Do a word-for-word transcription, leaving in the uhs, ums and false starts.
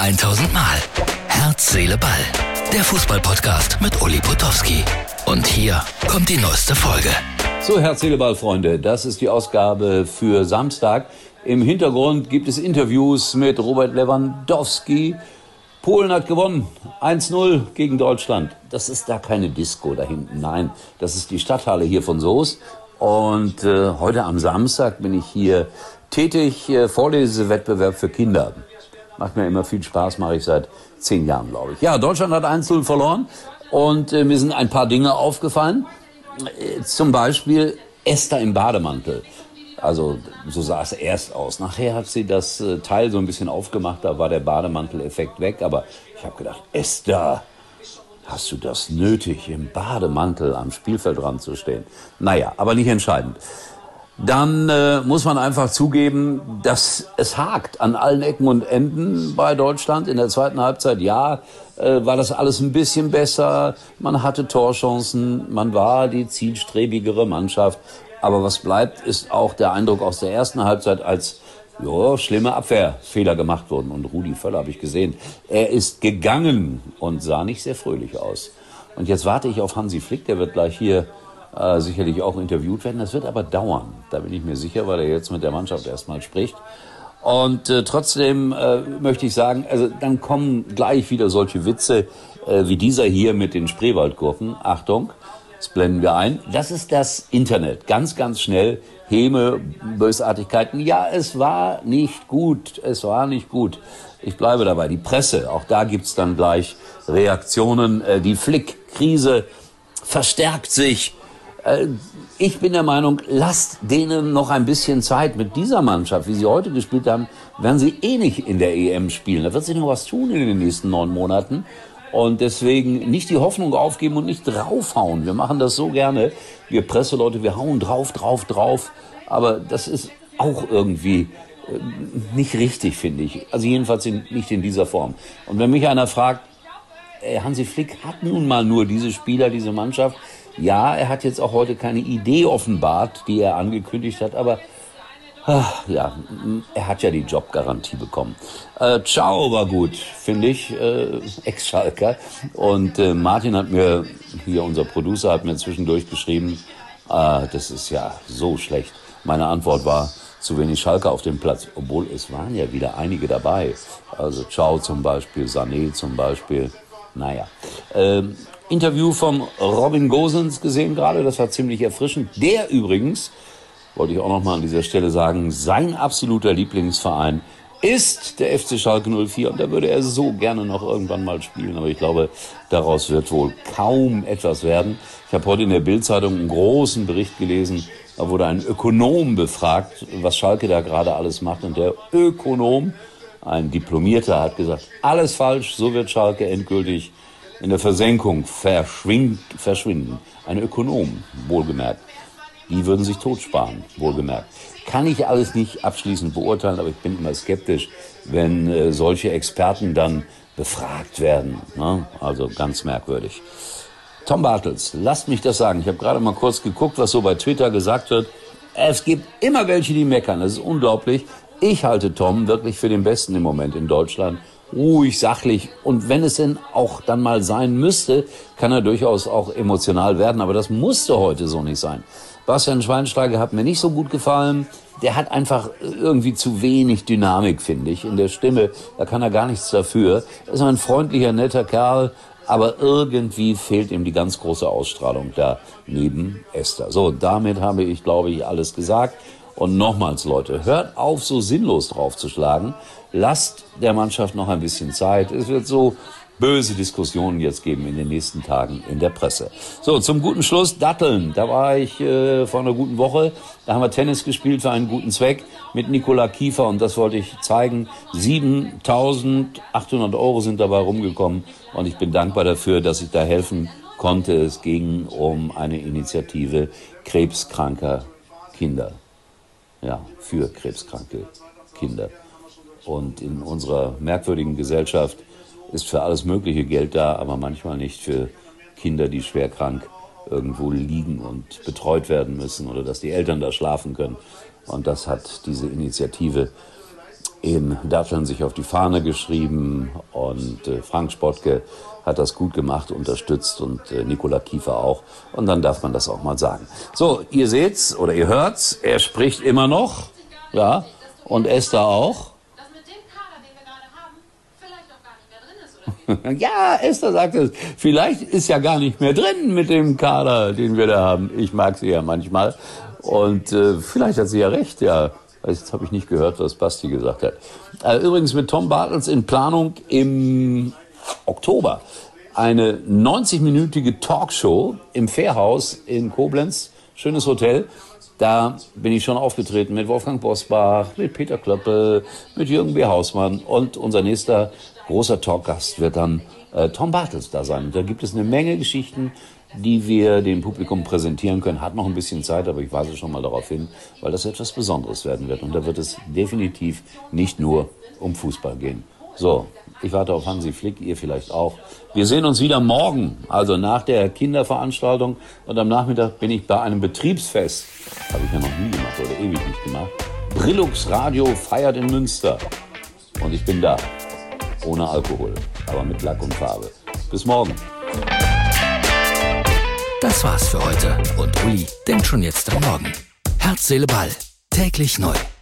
tausend Mal. Herz, Seele, Ball. Der Fußball-Podcast mit Uli Potowski. Und hier kommt die neueste Folge. So, Herz, Seele, Ball, Freunde. Das ist die Ausgabe für Samstag. Im Hintergrund gibt es Interviews mit Robert Lewandowski. Polen hat gewonnen. eins null gegen Deutschland. Das ist da keine Disco da hinten. Nein, das ist die Stadthalle hier von Soest. Und äh, heute am Samstag bin ich hier tätig. Äh, Vorlesewettbewerb für Kinder. Macht mir immer viel Spaß, mache ich seit zehn Jahren, glaube ich. Ja, Deutschland hat eins null verloren. Und äh, mir sind ein paar Dinge aufgefallen. Äh, zum Beispiel Esther im Bademantel. Also so sah es erst aus. Nachher hat sie das äh, Teil so ein bisschen aufgemacht, da war der Bademantel-Effekt weg. Aber ich habe gedacht, Esther, hast du das nötig, im Bademantel am Spielfeldrand zu stehen? Naja, aber nicht entscheidend. Dann äh, muss man einfach zugeben, dass es hakt an allen Ecken und Enden bei Deutschland. In der zweiten Halbzeit, ja, äh, war das alles ein bisschen besser. Man hatte Torchancen, man war die zielstrebigere Mannschaft. Aber was bleibt, ist auch der Eindruck aus der ersten Halbzeit, als jo, schlimme Abwehrfehler gemacht wurden. Und Rudi Völler habe ich gesehen. Er ist gegangen und sah nicht sehr fröhlich aus. Und jetzt warte ich auf Hansi Flick, der wird gleich hier äh, sicherlich auch interviewt werden. Das wird aber dauern, da bin ich mir sicher, weil er jetzt mit der Mannschaft erstmal spricht. Und äh, trotzdem äh, möchte ich sagen, also dann kommen gleich wieder solche Witze äh, wie dieser hier mit den Spreewaldgurken. Achtung, das blenden wir ein. Das ist das Internet. Ganz, ganz schnell. Häme, Bösartigkeiten. Ja, es war nicht gut. Es war nicht gut. Ich bleibe dabei. Die Presse, auch da gibt's dann gleich Reaktionen. Die Flick-Krise verstärkt sich. Ich bin der Meinung, lasst denen noch ein bisschen Zeit mit dieser Mannschaft, wie sie heute gespielt haben, werden sie eh nicht in der E M spielen. Da wird sich noch was tun in den nächsten neun Monaten. Und deswegen nicht die Hoffnung aufgeben und nicht draufhauen. Wir machen das so gerne. Wir Presseleute, wir hauen drauf, drauf, drauf. Aber das ist auch irgendwie nicht richtig, finde ich. Also jedenfalls nicht in dieser Form. Und wenn mich einer fragt, Hansi Flick hat nun mal nur diese Spieler, diese Mannschaft. Ja, er hat jetzt auch heute keine Idee offenbart, die er angekündigt hat. Aber ach, ja, er hat ja die Jobgarantie bekommen. Äh, Ciao war gut, finde ich, äh, Ex-Schalker. Und äh, Martin hat mir, hier unser Producer, hat mir zwischendurch geschrieben, äh, das ist ja so schlecht. Meine Antwort war, zu wenig Schalker auf dem Platz, obwohl es waren ja wieder einige dabei. Also Ciao zum Beispiel, Sané zum Beispiel, naja. Äh, Interview von Robin Gosens gesehen gerade, das war ziemlich erfrischend. Der übrigens, wollte ich auch noch mal an dieser Stelle sagen, sein absoluter Lieblingsverein ist der F C Schalke null vier. Und da würde er so gerne noch irgendwann mal spielen. Aber ich glaube, daraus wird wohl kaum etwas werden. Ich habe heute in der Bild-Zeitung einen großen Bericht gelesen. Da wurde ein Ökonom befragt, was Schalke da gerade alles macht. Und der Ökonom, ein Diplomierter, hat gesagt, alles falsch, so wird Schalke endgültig in der Versenkung verschwind, verschwinden. Ein Ökonom, wohlgemerkt. Die würden sich totsparen, wohlgemerkt. Kann ich alles nicht abschließend beurteilen, aber ich bin immer skeptisch, wenn äh, solche Experten dann befragt werden. Ne? Also ganz merkwürdig. Tom Bartels, lasst mich das sagen. Ich habe gerade mal kurz geguckt, was so bei Twitter gesagt wird. Es gibt immer welche, die meckern. Das ist unglaublich. Ich halte Tom wirklich für den Besten im Moment in Deutschland. Ruhig, sachlich. Und wenn es denn auch dann mal sein müsste, kann er durchaus auch emotional werden. Aber das musste heute so nicht sein. Bastian Schweinsteiger hat mir nicht so gut gefallen. Der hat einfach irgendwie zu wenig Dynamik, finde ich, in der Stimme. Da kann er gar nichts dafür. Er ist ein freundlicher, netter Kerl, aber irgendwie fehlt ihm die ganz große Ausstrahlung da neben Esther. So, damit habe ich, glaube ich, alles gesagt. Und nochmals, Leute, hört auf, so sinnlos draufzuschlagen. Lasst der Mannschaft noch ein bisschen Zeit. Es wird so böse Diskussionen jetzt geben in den nächsten Tagen in der Presse. So, zum guten Schluss, Datteln. Da war ich äh, vor einer guten Woche. Da haben wir Tennis gespielt für einen guten Zweck mit Nikola Kiefer. Und das wollte ich zeigen. siebentausendachthundert Euro sind dabei rumgekommen. Und ich bin dankbar dafür, dass ich da helfen konnte. Es ging um eine Initiative krebskranker Kinder. Ja, für krebskranke Kinder. Und in unserer merkwürdigen Gesellschaft ist für alles mögliche Geld da, aber manchmal nicht für Kinder, die schwer krank irgendwo liegen und betreut werden müssen oder dass die Eltern da schlafen können. Und das hat diese Initiative in Datteln sich auf die Fahne geschrieben und äh, Frank Spotke hat das gut gemacht, unterstützt und äh, Nikola Kiefer auch. Und dann darf man das auch mal sagen. So, ihr seht's oder ihr hört's, er spricht immer noch, ja, und Esther auch. Das mit dem Kader, den wir gerade haben, vielleicht auch gar nicht mehr drin ist, oder? Ja, Esther sagt es, vielleicht ist ja gar nicht mehr drin mit dem Kader, den wir da haben. Ich mag sie ja manchmal und äh, vielleicht hat sie ja recht, ja. Jetzt habe ich nicht gehört, was Basti gesagt hat. Äh, übrigens mit Tom Bartels in Planung im Oktober eine neunzig-minütige Talkshow im Fährhaus in Koblenz. Schönes Hotel. Da bin ich schon aufgetreten mit Wolfgang Bosbach, mit Peter Klöppel, mit Jürgen B. Hausmann. Und unser nächster großer Talkgast wird dann äh, Tom Bartels da sein. Und da gibt es eine Menge Geschichten, die wir dem Publikum präsentieren können. Hat noch ein bisschen Zeit, aber ich weise schon mal darauf hin, weil das etwas Besonderes werden wird. Und da wird es definitiv nicht nur um Fußball gehen. So, ich warte auf Hansi Flick, ihr vielleicht auch. Wir sehen uns wieder morgen, also nach der Kinderveranstaltung. Und am Nachmittag bin ich bei einem Betriebsfest. Habe ich ja noch nie gemacht oder ewig nicht gemacht. Brillux Radio feiert in Münster. Und ich bin da. Ohne Alkohol, aber mit Lack und Farbe. Bis morgen. Das war's für heute und Uli denkt schon jetzt am Morgen. Herz, Seele, Ball. Täglich neu.